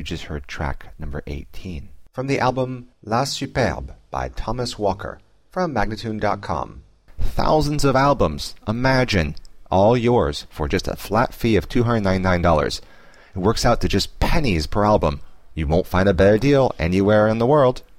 just heard track number 18. From the album La Superbe by Thomas Walker from Magnatune.com. Thousands of albums, imagine, all yours for just a flat fee of $299. It works out to just pennies per album. You won't find a better deal anywhere in the world.